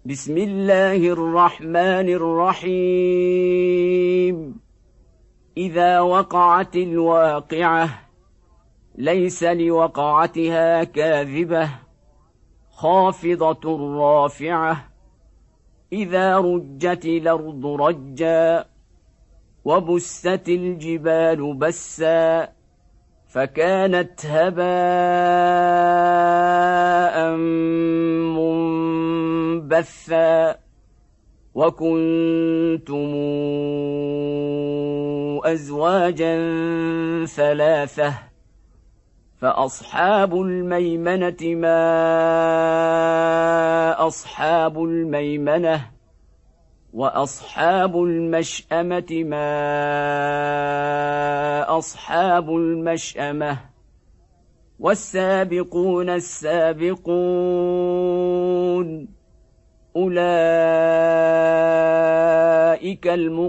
بسم الله الرحمن الرحيم. إذا وقعت الواقعة ليس لوقعتها كاذبة خافضة رافعة إذا رجت الأرض رجا وبست الجبال بسا فكانت هباء منبثا وكنتم أزواجا ثلاثة فأصحاب الميمنة ما أصحاب الميمنة وأصحاب المشأمة ما أصحاب المشأمة والسابقون السابقون أولئك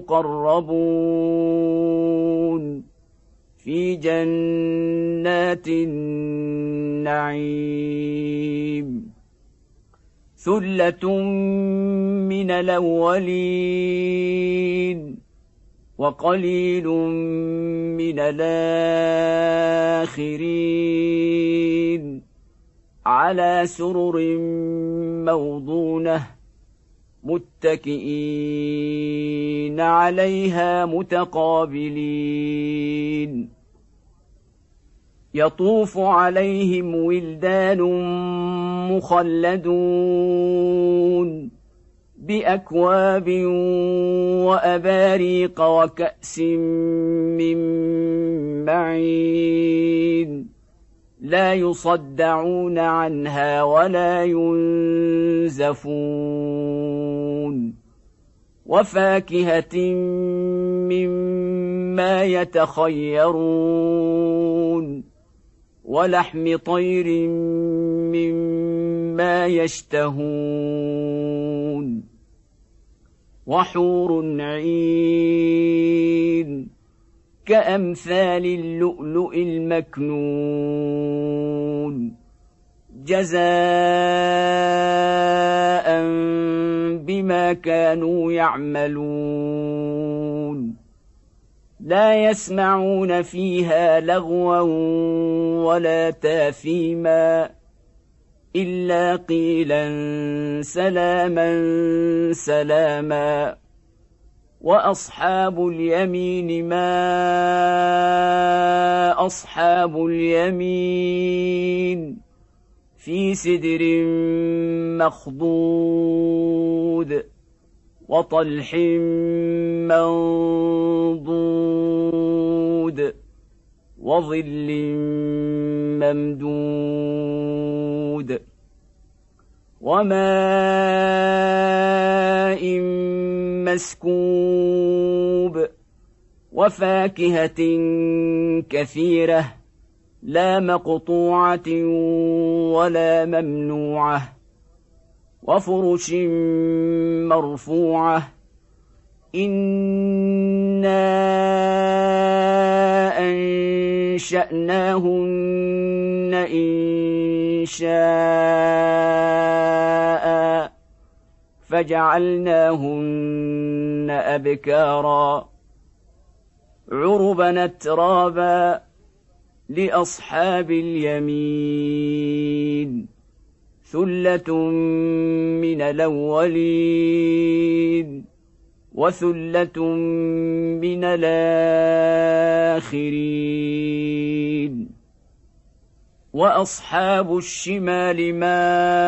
المقربون في جنات النعيم ثلة من الأولين وقليل من الآخرين على سرر موضونة متكئين عليها متقابلين يطوف عليهم ولدان مخلدون بأكواب وأباريق وكأس من معين لا يصدعون عنها ولا ينزفون وفاكهة مما يتخيرون ولحم طير مما يشتهون وحور عين كأمثال اللؤلؤ المكنون جزاء بما كانوا يعملون لا يسمعون فيها لغوا ولا تاثيما إلا قيلا سلاما سلاما وأصحاب اليمين ما أصحاب اليمين في سدر مخضود وطلح منضود وظل ممدود وماء مسكوب وفاكهة كثيرة لا مقطوعة ولا ممنوعة وفرش مرفوعة إنا أنشأناهن إنشاء فجعلناهن أبكارا عربا أترابا لأصحاب اليمين ثلة من الأولين وثلة من الآخرين وأصحاب الشمال ما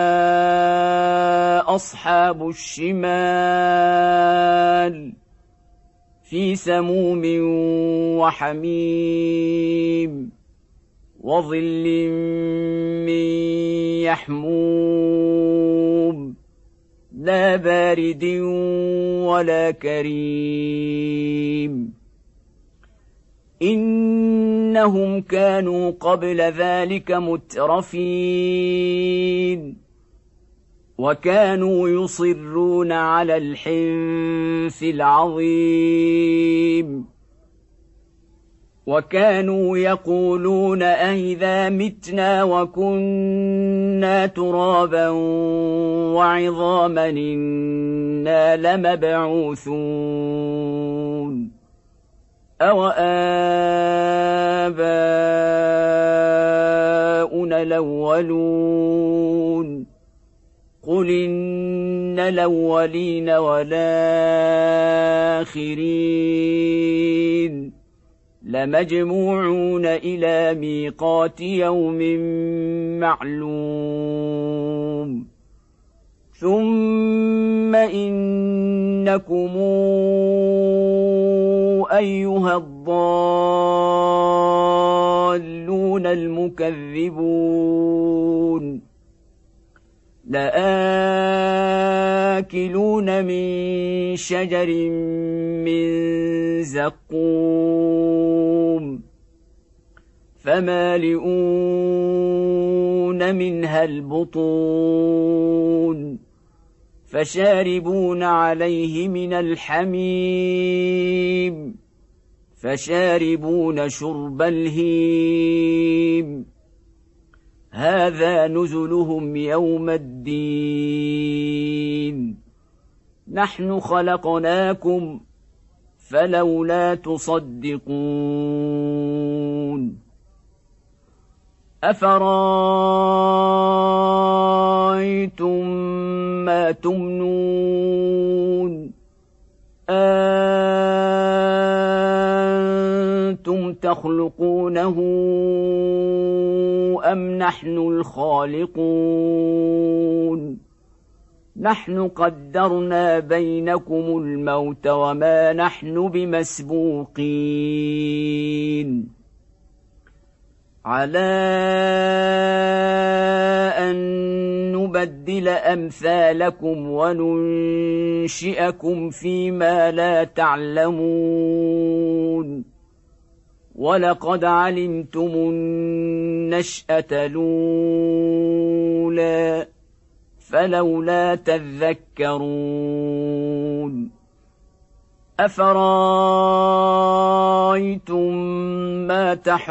أصحاب الشمال في سموم وحميم وظل من يحموم لا بارد ولا كريم إنهم كانوا قبل ذلك مترفين وكانوا يصرون على الحنث العظيم وكانوا يقولون أئذا متنا وكنا ترابا وعظاما إنا لمبعوثون أوآباؤنا الأولون قل إن الأولين والآخرين لمجموعون إلى ميقات يوم معلوم ثم إنكم أيها الضالون المكذبون لآكلون من شجر من زقوم فمالئون منها البطون فشاربون عليه من الحميم فشاربون شرب الهيم هذا نزلهم يوم الدين نحن خلقناكم فلولا تصدقون أفرأيتم ما تمنون أنتم تخلقونه أم نحن الخالقون نحن قدرنا بينكم الموت وما نحن بمسبوقين على أن نبدل أمثالكم وننشئكم فيما لا تعلمون ولقد علمتم النشأة الأولى فلولا تذكرون أفرأيتم ما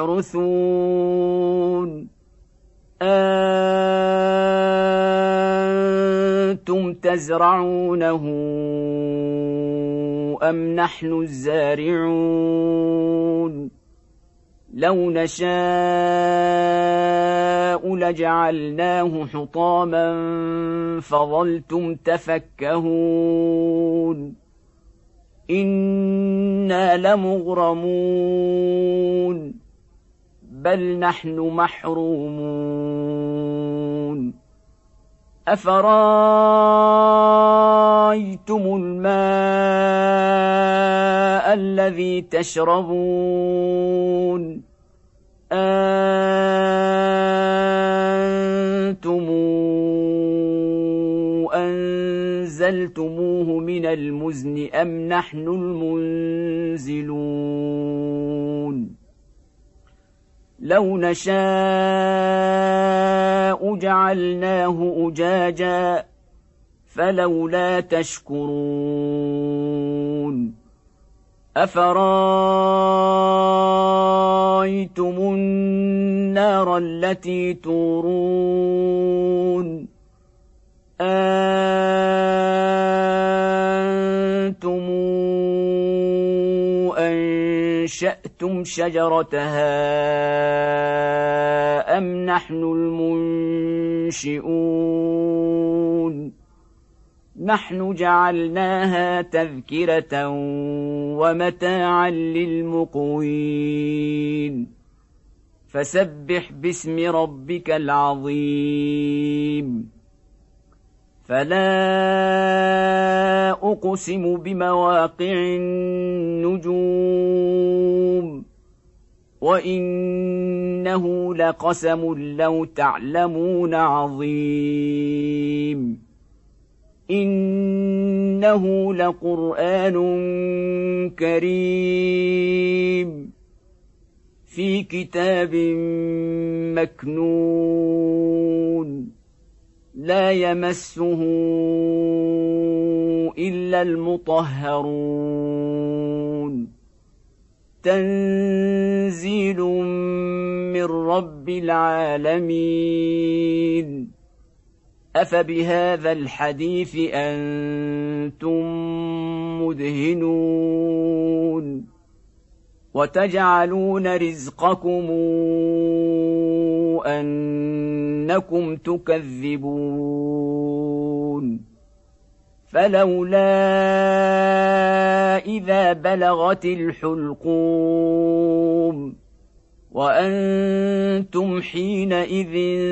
تحرثون أنتم تزرعونه أم نحن الزارعون لو نشاء لجعلناه حطاما فظلتم تفكهون إنا لمغرمون بل نحن محرومون أفرأيتم الماء الذي تشربون أنتم أنزلتموه من المزن أم نحن المنزلون لو نشاء جعلناه أجاجا فلولا تشكرون أفرأيتم النار التي تورون أنتم أنشأتم شجرتها أم نحن المنشئون نحن جعلناها تذكرة ومتاعا للمقوين فسبح باسم ربك العظيم فلا أقسم بمواقع النجوم وإنه لقسم لو تعلمون عظيم إنه لقرآن كريم في كتاب مكنون لا يمسه إلا المطهرون تنزيل من رب العالمين أفبهذا الحديث أنتم مدهنون وتجعلون رزقكم أنكم تكذبون فلولا إذا بلغت الحلقوم وأنتم حينئذ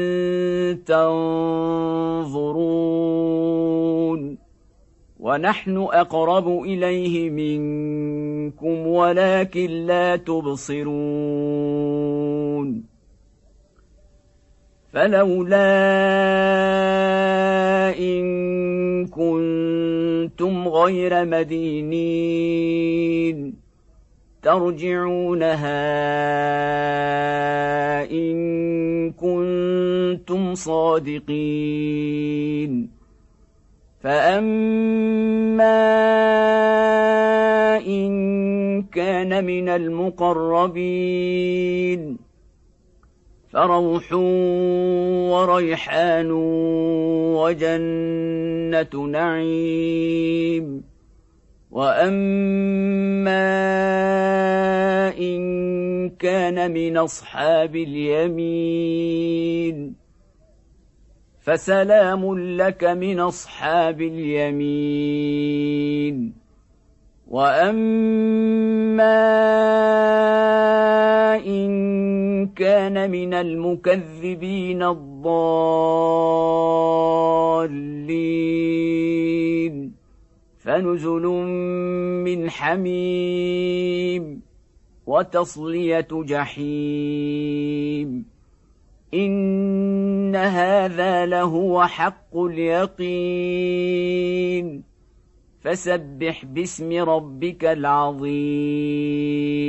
تنظرون ونحن أقرب إليه منكم ولكن لا تبصرون فلولا إن كنتم غير مدينين ترجعونها إن كنتم صادقين فأما إن كان من المقربين فروح وريحان وجنة نعيم وأما إن كان من أصحاب اليمين فسلام لك من أصحاب اليمين وأما إن كان من المكذبين الضالين فنزل من حميم وتصلية جحيم إن هذا لهو حق اليقين فسبح باسم ربك العظيم